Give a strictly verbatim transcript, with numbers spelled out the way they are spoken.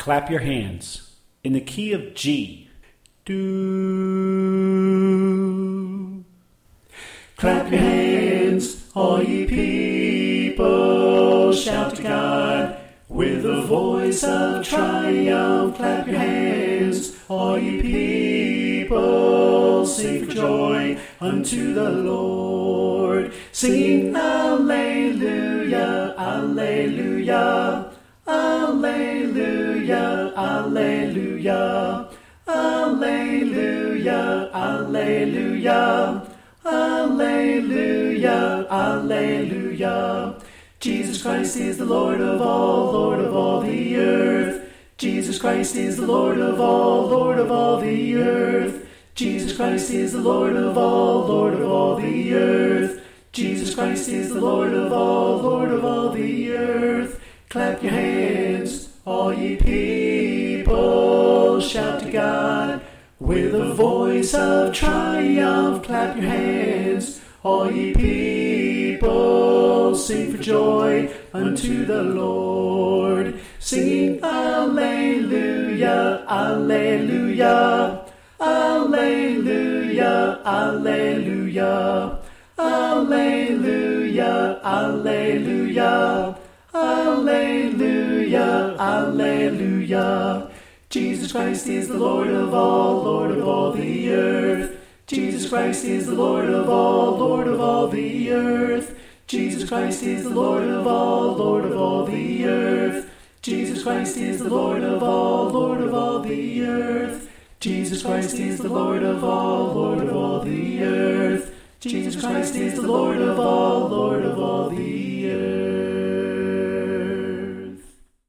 Clap your hands in the key of G. Do. Clap your hands, all ye people, shout to God with a voice of triumph. Clap your hands, all ye people, sing for joy unto the Lord. Singing Alleluia, Alleluia, Alleluia, Alleluia, Alleluia, Alleluia, Alleluia, Alleluia. Jesus Christ is the Lord of all, Lord of all the earth. Jesus Christ is the Lord of all, Lord of all the earth. Jesus Christ is the Lord of all, Lord of all the earth. Jesus Christ is the Lord of all, Lord of all the earth. Clap your hands, all ye people, shout to God with a voice of triumph. Clap your hands, all ye people, sing for joy unto the Lord. Singing Alleluia, Alleluia, Alleluia, Alleluia, Alleluia, Alleluia, Alleluia, Alleluia. Jesus Christ is the Lord of all, Lord of all the earth. Jesus Christ is the Lord of all, Lord of all the earth. Jesus Christ is the Lord of all, Lord of all the earth. Jesus Christ is the Lord of all, Lord of all the earth. Jesus Christ is the Lord of all, Lord of all the earth. Jesus Christ is the Lord of all, Lord of all the earth.